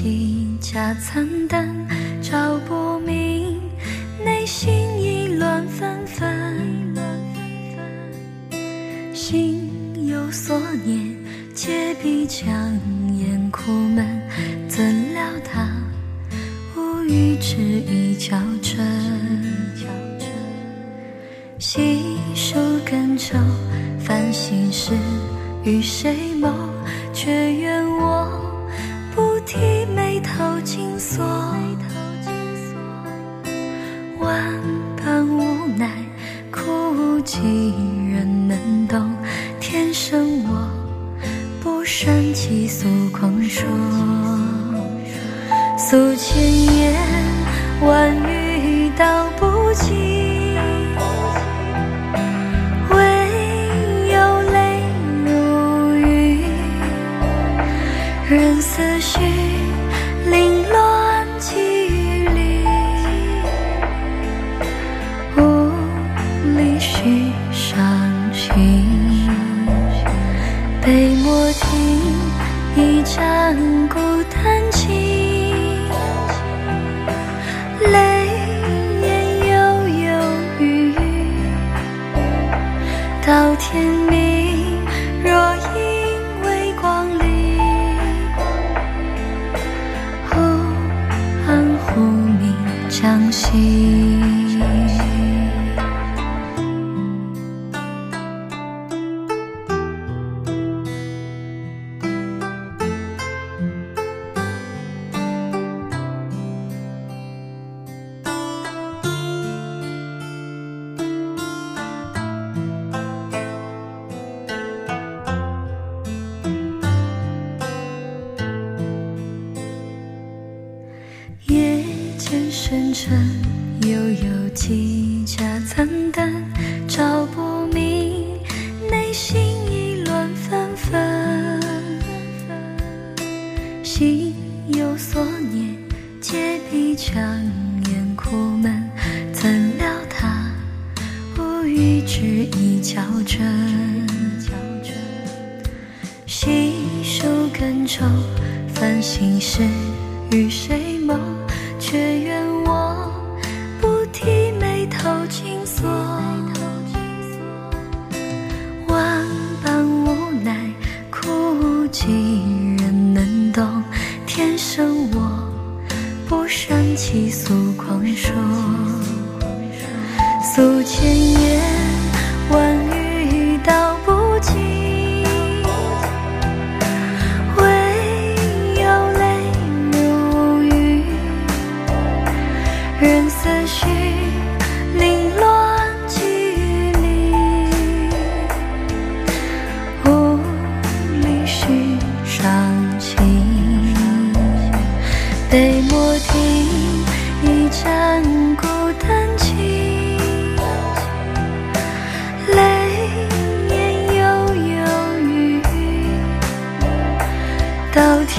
几家残灯照不明，内心意乱纷纷。心有所念，借笔强颜苦闷，怎料他无语只一较真。细数更愁，烦心事与谁谋？却怨我不提眉头紧锁，万般无奈，苦几人能懂？天生我不善起诉狂说，诉千言万语道不尽。任思绪凌乱几余里，无力续伤情。杯莫停，一盏孤单情，泪眼悠悠余余，到天明，若因为光临。忽明将息。夜间深沉，又有几家残灯照不明，内心意乱纷纷。心有所念，借笔强颜苦闷，怎料他无语只一较真。细数更愁，烦心事与谁谋？却怨我不提眉头紧锁，万般无奈，苦几人能懂？天生我不善起诉狂说，诉千言万语道不尽。任思绪凌乱几余里，无力续伤情。杯莫停，一盏孤单情，泪眼悠悠余余，到